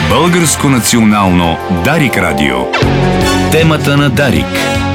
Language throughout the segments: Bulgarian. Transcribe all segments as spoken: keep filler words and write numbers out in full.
Българско национално Дарик радио. Темата на Дарик.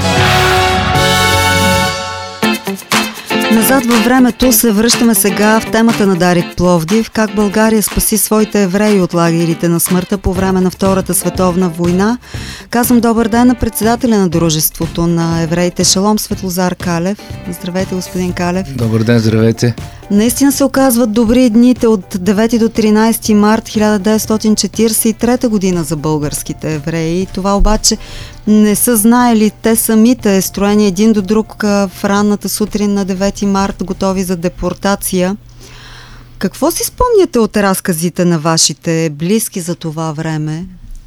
Назад във времето се връщаме сега в темата на Дарик Пловдив, как България спаси своите евреи от лагерите на смъртта по време на Втората световна война. Казвам добър ден на председателя на Дружеството на евреите Шалом Светлозар Калев. Здравейте, господин Калев. Добър ден, здравейте. Наистина се оказват добри дните от девети до тринайсети март хиляда деветстотин четирийсет и трета година за българските евреи. Това обаче не са знаели те самите, строени един до друг в ранната сутрин на девети март, готови за депортация. Какво си спомняте от разказите на вашите близки за това време?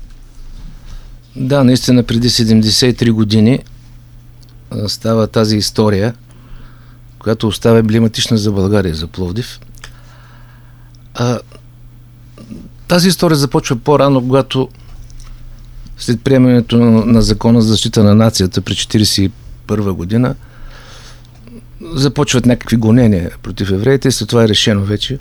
Да, наистина преди седемдесет и три години става тази история, която остава емблематична за България, за Пловдив. А, тази история започва по-рано, когато след приемането на, на закона за защита на нацията през четирийсет и първа година започват някакви гонения против евреите. След това е решено вече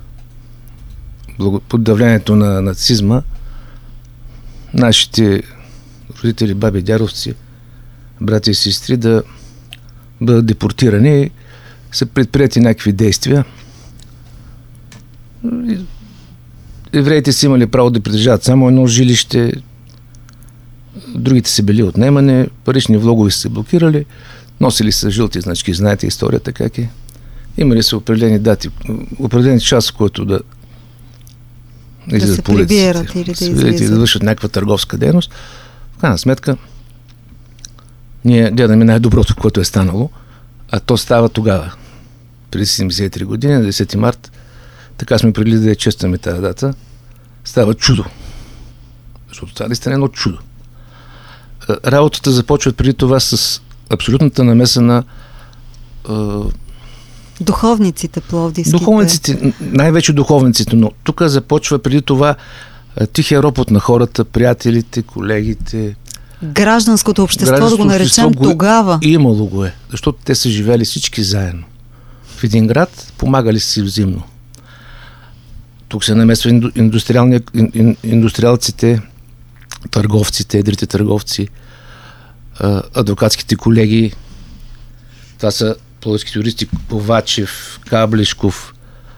под давлението на нацизма нашите родители, баби, дядовци, брати и сестри да бъдат депортирани и са предприяти някакви действия. Евреите си имали право да притежават само едно жилище, другите са били отнемани, парични влогове са се блокирали, носили са жълти значки, знаете историята как е. Имали са определени дати, определени час, в който да да се прибират или да излизат. И да вършат някаква търговска дейност. В крайна сметка ние гледаме най-доброто, което е станало, а то става тогава, преди седемдесет и три години, на десети март, така сме предли да я честваме тази дата, става чудо. Защото това наистина е едно чудо. Работата започва преди това с абсолютната намеса на е, духовниците пловдивските. Духовниците, най-вече духовниците, но тук започва преди това е, тихия ропот на хората, приятелите, колегите. Гражданското общество, да го наречем го тогава. Е, имало го е, защото те са живели всички заедно. В един град, помагали си взаимно. Тук се намесва индустриалците, търговците, едрите търговци, адвокатските колеги. Това са пловдивските юристи Ковачев, Каблешков,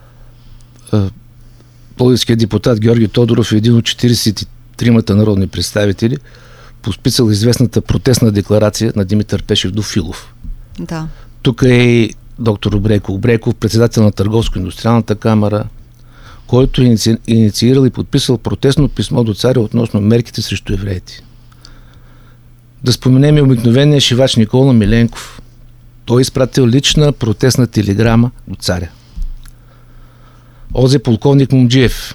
пловдивският депутат Георги Тодоров е един от четирийсет и тримата народни представители, подписал известната протестна декларация на Димитър Пешев до Филов. Да. Тук е и доктор Обрейко Обрейков, председател на Търговско-индустриалната камара, който е инициирал и подписал протестно писмо до царя относно мерките срещу евреите. Да споменем и обикновения шивач Никола Миленков. Той е изпратил лична протестна телеграма до царя. Озе полковник Момджиев.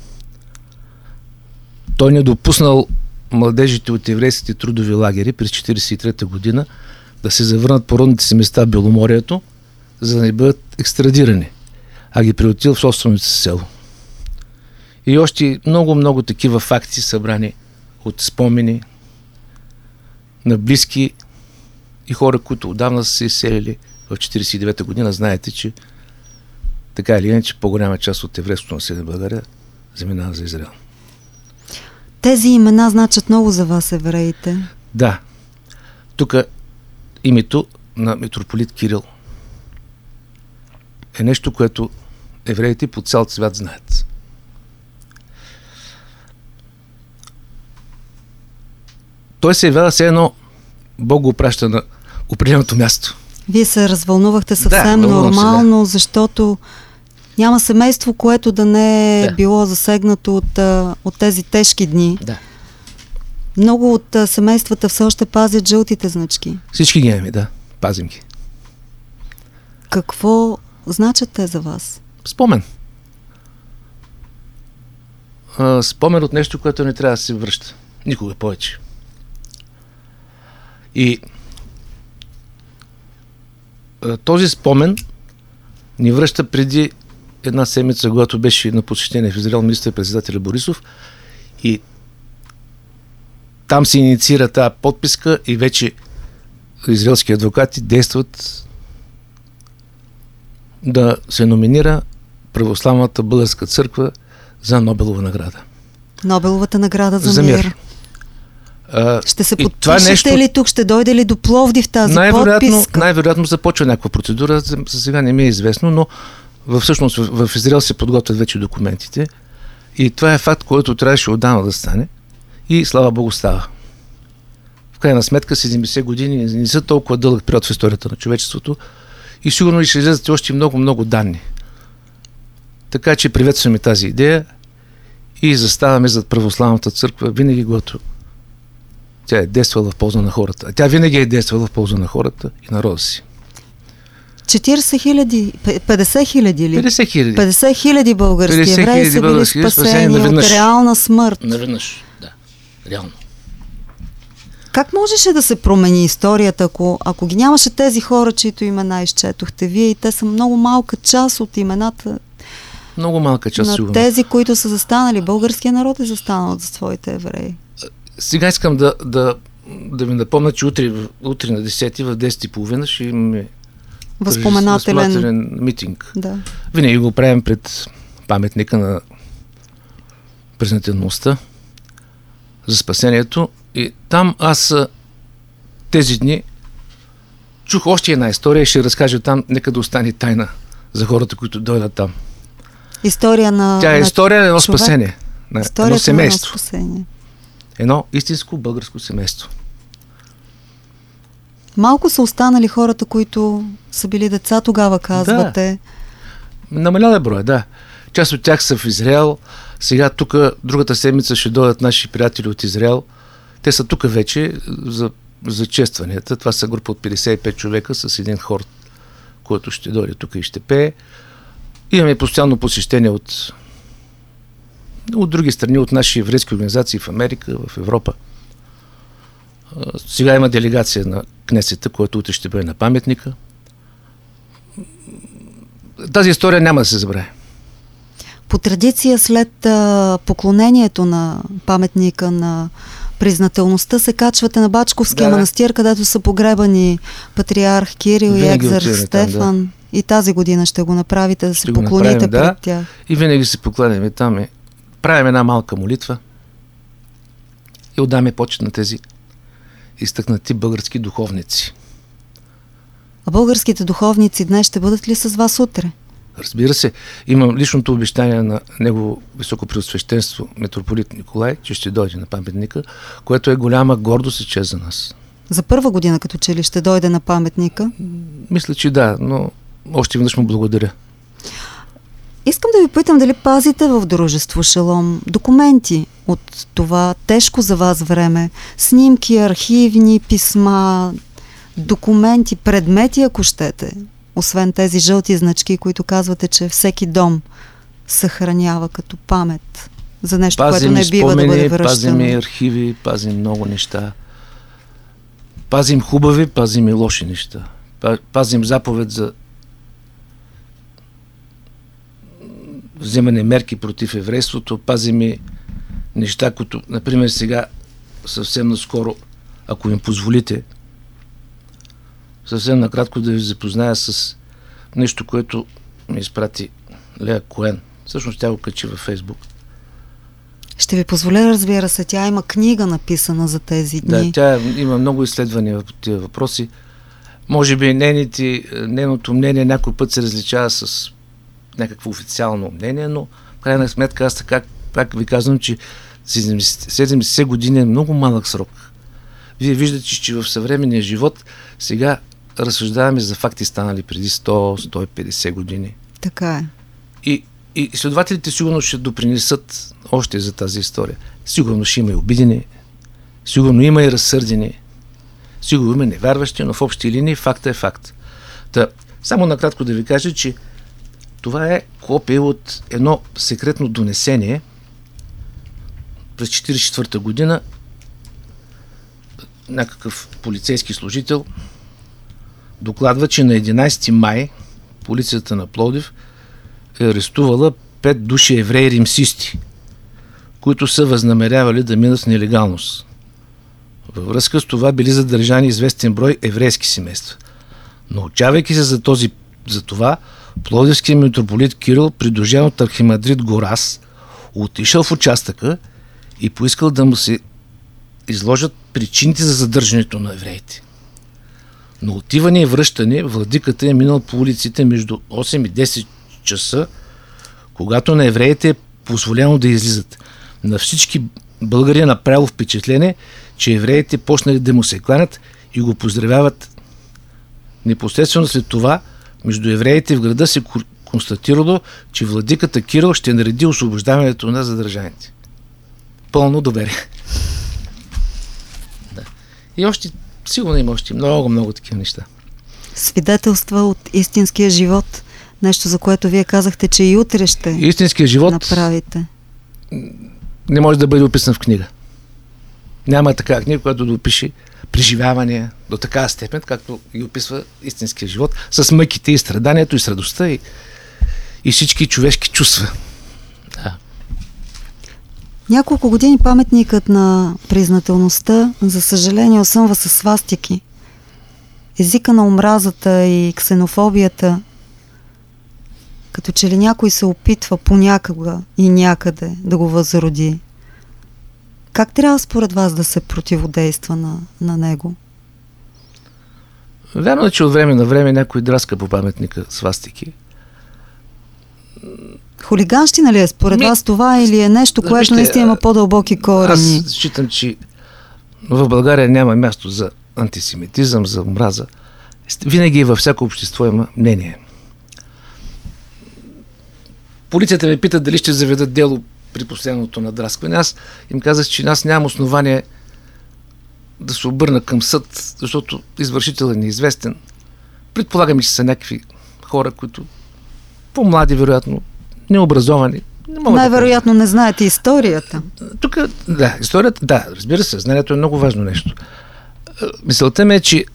Той не допуснал младежите от еврейските трудови лагери през четирийсет и трета година да се завърнат по родните си места в Беломорието, за да не бъдат екстрадирани, а ги приютил в собственото си село. И още много-много такива факти събрани от спомени на близки и хора, които отдавна са се изселили в четирийсет и девета година. Знаете, че така или иначе по-голяма част от еврейското население в България заминава за Израел. Тези имена значат много за вас, евреите. Да. Тук името на митрополит Кирил е нещо, което евреите по цял свят знаят. Той се явява все едно Бог го праща на определеното място. Вие се развълнувахте съвсем да, нормално, да. Защото няма семейство, което да не е да. било засегнато от, от тези тежки дни. Да. Много от семействата все още пазят жълтите значки. Всички ги имаме, да. Пазим ги. Какво значат те за вас? Спомен. А, спомен от нещо, което не трябва да се връща. Никога повече. И а, този спомен ни връща преди една седмица, когато беше на посещение в Израел министър-председателя Борисов, и там се инициира тази подписка и вече израелски адвокати действат да се номинира Православната българска църква за Нобелова награда. Нобеловата награда за, за мир. мир. А, ще се това подпишете нещо... ли тук? Ще дойде ли до Пловдив тази най-вероятно, подписка? Най-вероятно започва някаква процедура, за, за сега не ми е известно, но всъщност в, в Израел се подготвят вече документите и това е факт, който трябваше отдавна да стане и слава Богу става. В крайна сметка седемдесет години не са толкова дълъг период в историята на човечеството и сигурно и ще излезат още много-много данни. Така че приветстваме тази идея и заставаме зад православната църква винаги, когато тя е действала в полза на хората. Тя винаги е действала в полза на хората и народа си. четиридесет хиляди, петдесет хиляди ли? петдесет хиляди. петдесет хиляди български евреи са били спасени от реална смърт. Наведнъж, да. Реално. Как можеше да се промени историята, ако, ако ги нямаше тези хора, чието имена изчетохте вие, и те са много малка част от имената много малка част, на сигурно. тези, които са застанали. Българския народ е застанал за своите евреи. Сега искам да, да, да ви напомня, че утре, утре на десети в десет и половина ще имаме възпоменателен, възпоменателен митинг. Да. Винаги го правим пред паметника на признателността за спасението. И там аз тези дни чух още една история и ще разкажа там, нека да остане тайна за хората, които дойдат там. История на Тя е на история на едно човек. спасение. На Историята едно семейство. На едно спасение. Едно истинско българско семейство. Малко са останали хората, които са били деца тогава, казвате. Да. Намалява броя, да. Част от тях са в Израел. Сега тук, другата седмица ще дойдат наши приятели от Израел. Те са тук вече за, за честванията. Това са група от петдесет и пет човека с един хор, който ще дойде тук и ще пее. Имаме постоянно посещение от, от други страни, от наши еврейски организации в Америка, в Европа. Сега има делегация на Кнесета, която утре ще бъде на паметника. Тази история няма да се забравя. По традиция, след а, поклонението на паметника на признателността, се качвате на Бачковския да, манастир, където са погребани патриарх Кирил и екзарх Стефан. Да. И тази година ще го направите, да се поклоните направим, да, пред тях. И винаги се покланяме там. И правим една малка молитва и отдаме почет на тези изтъкнати български духовници. А българските духовници днес ще бъдат ли с вас утре? Разбира се, имам личното обещание на негово високопреосвещенство митрополит Николай, че ще дойде на паметника, което е голяма гордост и чест за нас. За първа година като че ли ще дойде на паметника? Мисля, че да, но още веднъж му благодаря. Искам да ви питам дали пазите в дружество Шалом документи от това тежко за вас време, снимки, архивни, писма, документи, предмети, ако щете, освен тези жълти значки, които казвате, че всеки дом съхранява като памет за нещо, пазим което не бива спомени, да бъде връщано. Пазим и архиви, пазим много неща. Пазим хубави, пазим и лоши неща. Пазим заповед за вземане мерки против еврейството, пазим и неща, които, например, сега съвсем наскоро, ако им позволите, съвсем накратко да ви запозная с нещо, което ми изпрати Лея Коен. Всъщност тя го качи във Фейсбук. Ще ви позволя, разбира се, тя има книга написана за тези дни. Да, тя има много изследвания по тия въпроси. Може би нейните, нейното мнение някой път се различава с някакво официално мнение, но в крайна сметка аз така, пак ви казвам, че седемдесет години е много малък срок. Вие виждате, че в съвременния живот сега разсъждаваме за факти станали преди сто до сто и петдесет години. Така е. И, и изследователите сигурно ще допринесат още за тази история. Сигурно ще има и обидени, сигурно има и разсърдени, сигурно има невярващи, но в общи линии факта е факт. Та, само накратко да ви кажа, че това е копия от едно секретно донесение през четиридесет и четвърта година. Някакъв полицейски служител докладва, че на единадесети май полицията на Пловдив е арестувала пет души евреи римсисти, които са възнамерявали да минат в нелегалност. Във връзка с това били задържани известен брой еврейски семейства. Научавайки се за, този, за това, пловдивският митрополит Кирил, придружен от архимандрит Горас, отишъл в участъка и поискал да му се изложат причините за задържането на евреите. Но отиване и връщане владиката е минал по улиците между осем и десет часа, когато на евреите е позволено да излизат. На всички българи е направило впечатление, че евреите почнали да му се кланят и го поздравяват. Непосредствено след това между евреите в града се констатирало, че владиката Кирил ще нареди освобождаването на задържаните. Пълно доверие. Да. И още, сигурно има още много, много такива неща. Свидетелства от истинския живот. Нещо, за което вие казахте, че и утре ще истинския живот направите. Не може да бъде описан в книга. Няма такава книга, която да опише преживявания до такава степен, както ги описва истинския живот, с мъките и страданието и с радостта и, и всички човешки чувства. Да. Няколко години паметникът на признателността, за съжаление, осъмва със свастики. Езика на омразата и ксенофобията, като че ли някой се опитва понякога и някъде да го възроди. Как трябва според вас да се противодейства на, на него? Вярно е, че от време на време някой драска по паметника свастики. Хулиганщина ли е според Ми... вас това или е нещо, което Вижте, наистина има по-дълбоки корени? Аз считам, че в България няма място за антисемитизъм, за омраза. Винаги във всяко общество има мнение. Полицията ме пита дали ще заведат дело при последното надраскване. Аз им казах, че аз нямам основание да се обърна към съд, защото извършител е неизвестен. Предполагаме, че са някакви хора, които по-млади, вероятно, необразовани. Не Най-вероятно да не знаете историята. Тук, да, историята, да, разбира се, знанието е много важно нещо. Мисълта ми е, че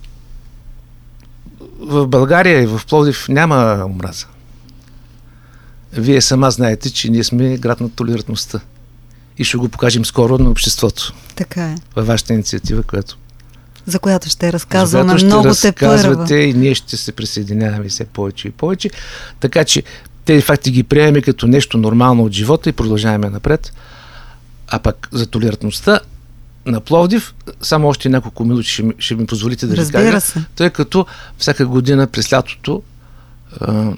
в България и в Пловдив няма омраза. Вие сама знаете, че ние сме град на толерантността. И ще го покажем скоро на обществото. Така е. Във вашата инициатива, която... За която ще разказваме много те първа. И ние ще се присъединяваме все повече и повече. Така че тези факти ги приемаме като нещо нормално от живота и продължаваме напред. А пък за толерантността на Пловдив, само още няколко минути ще ми, ще ми позволите да ви кажа. Се. Тъй като всяка година през лятото а,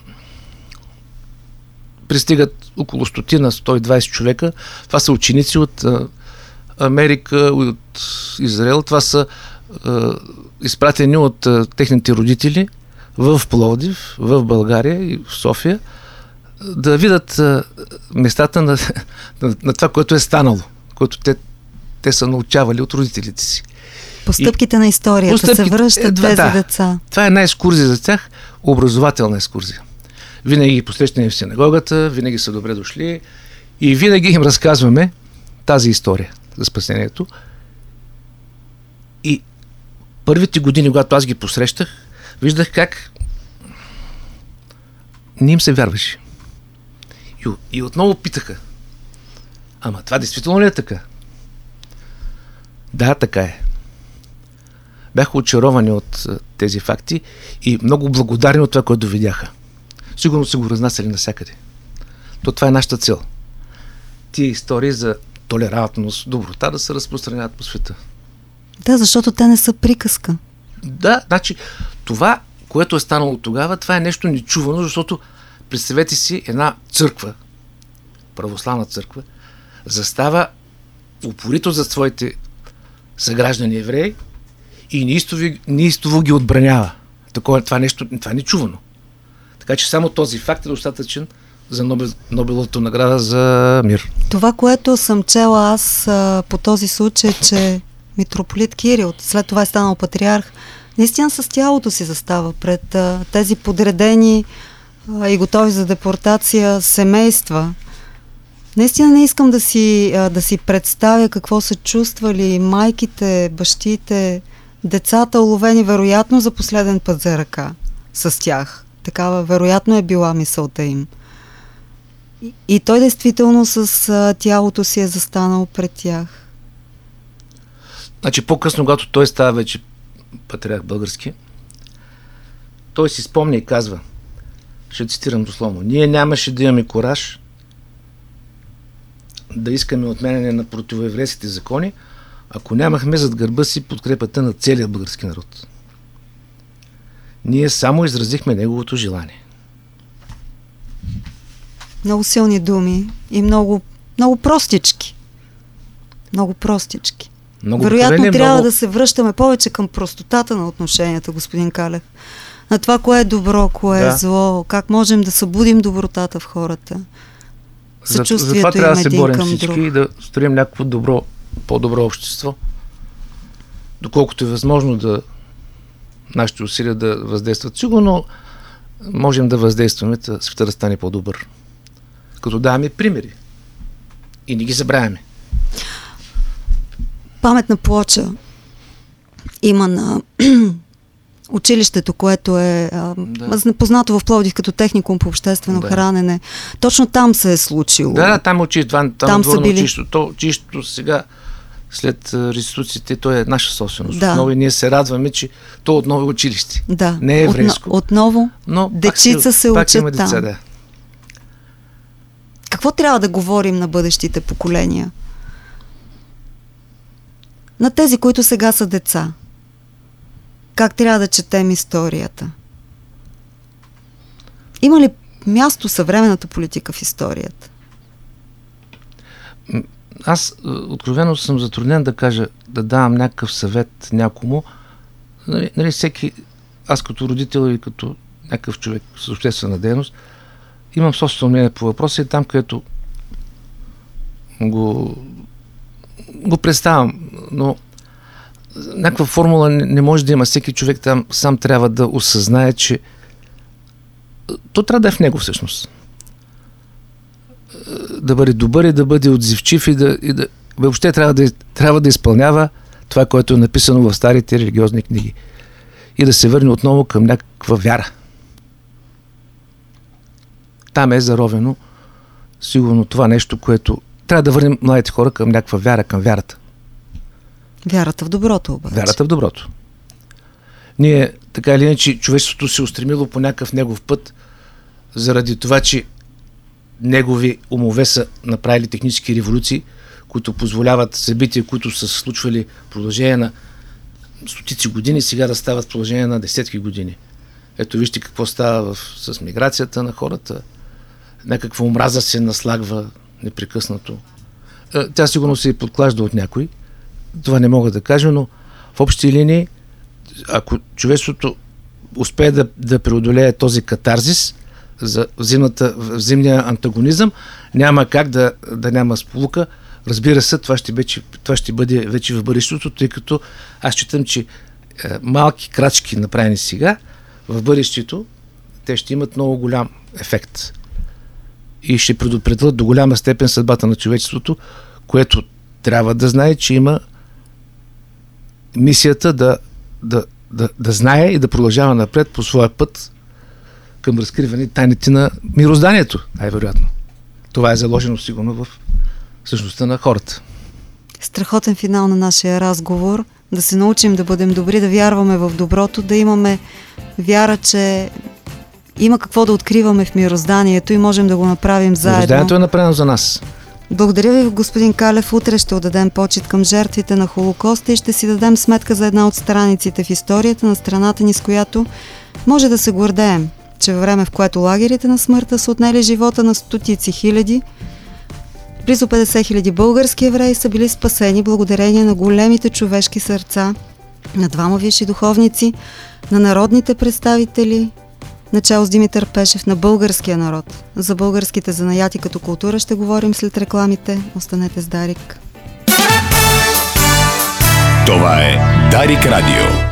пристигат около сто на сто и двайсет човека. Това са ученици от а, Америка, от Израел. Това са а, изпратени от а, техните родители в Пловдив, в България и в София, да видят а, местата на, на, на това, което е станало, което те, те са научавали от родителите си. Постъпките и, на историята постъпки, се връщат е, тези да, деца. Това е една екскурзия за тях, образователна екскурзия. Винаги ги посрещаме в синагогата, винаги са добре дошли и винаги им разказваме тази история за спасението. И първите години, когато аз ги посрещах, виждах как не им се вярваше. И, и отново питаха: ама това действително ли е така? Да, така е. Бяха очаровани от тези факти и много благодарни от това, което видяха. Сигурно са го разнасяли навсякъде. То това е нашата цел. Тия истории за толерантност, доброта да се разпространяват по света. Да, защото те не са приказка. Да, значи това, което е станало тогава, това е нещо нечувано, защото представете си една църква, православна църква, застава упорито за своите съграждани евреи и неистово, неистово ги отбранява. Такова, това нещо, това е нечувано. Така че само този факт е достатъчен за Нобел, Нобеловата награда за мир. Това, което съм чела аз а, по този случай, че митрополит Кирил, след това е станал патриарх, наистина с тялото си застава пред а, тези подредени а, и готови за депортация семейства. Наистина не искам да си, а, да си представя какво са чувствали майките, бащите, децата, уловени вероятно за последен път за ръка с тях. Такава вероятно е била мисълта им. И, и той действително с а, тялото си е застанал пред тях. Значи по-късно, когато той става вече патриарх български, той си спомня и казва, ще цитирам дословно: ние нямаше да имаме кураж да искаме отменяне на противоеврейските закони, ако нямахме зад гърба си подкрепата на целия български народ. Ние само изразихме неговото желание. Много силни думи и много, много простички. Много простички. Много Вероятно откровение, трябва много... да се връщаме повече към простотата на отношенията, господин Калев. На това, кое е добро, кое да. е зло, как можем да събудим добротата в хората. Съчувствието за, за това трябва да се един борим към всички друг. и да строим някакво добро, по-добро общество. Доколкото е възможно да нашите усилия да въздействат. Сигурно можем да въздействаме, да света да стане по-добър. Като даваме примери. И не ги забравяме. Паметна плоча има на училището, което е а, да. познато в Пловдив като техникум по обществено да. хранене. Точно там се е случило. Да, там учи, там, там, там са били... училището. То училището сега, след реституциите, то е наша собственост. Да. Отново и ние се радваме, че то отново е училище. Да. Не е еврейско. Отно, отново но дечица се пак учат деца, там. Да. Какво трябва да говорим на бъдещите поколения? На тези, които сега са деца. Как трябва да четем историята? Има ли място съвременната политика в историята? Аз откровено съм затруднен да кажа, да давам някакъв съвет някому. Нали, нали, всеки, аз като родител и като някакъв човек с обществена дейност, имам собствено мнение по въпроса и там, където го, го представям, но някаква формула не, не може да има. Всеки човек там сам трябва да осъзнае, че то трябва да е в него всъщност. Да бъде добър и да бъде отзивчив и да, и да въобще трябва да, трябва да изпълнява това, което е написано в старите религиозни книги. И да се върне отново към някаква вяра. Там е заровено сигурно това нещо, което трябва да върнем младите хора към някаква вяра, към вярата. Вярата в доброто обаче. Вярата в доброто. Ние, така или иначе, човечеството се устремило по някакъв негов път, заради това, че негови умове са направили технически революции, които позволяват събития, които са се случвали в продължение на стотици години, сега да стават в продължение на десетки години. Ето вижте какво става в, с миграцията на хората. Някаква омраза се наслагва непрекъснато. Тя сигурно се подклажда от някой. Това не мога да кажа, но в общи линии, ако човечеството успее да, да преодолее този катарзис за взимната, взимния антагонизъм, няма как да, да няма сполука. Разбира се, това ще, вече, това ще бъде вече в бъдещето, тъй като аз считам, че е, малки крачки направени сега, в бъдещето те ще имат много голям ефект и ще предопределят до голяма степен съдбата на човечеството, което трябва да знае, че има мисията да, да, да, да знае и да продължава напред по своя път към разкриване тайните на мирозданието, най-вероятно. Това е заложено сигурно в същността на хората. Страхотен финал на нашия разговор. Да се научим да бъдем добри, да вярваме в доброто, да имаме вяра, че има какво да откриваме в мирозданието и можем да го направим заедно. Мирозданието е направено за нас. Благодаря ви, господин Калев. Утре ще отдадем почит към жертвите на Холокоста и ще си дадем сметка за една от страниците в историята на страната ни, с която може да се гордеем, че във време, в което лагерите на смъртта са отнели живота на стотици хиляди, близо петдесет хиляди български евреи са били спасени благодарение на големите човешки сърца, на двама висши духовници, на народните представители, начало с Димитър Пешев, на българския народ. За българските занаяти като култура ще говорим след рекламите. Останете с Дарик. Това е Дарик Радио.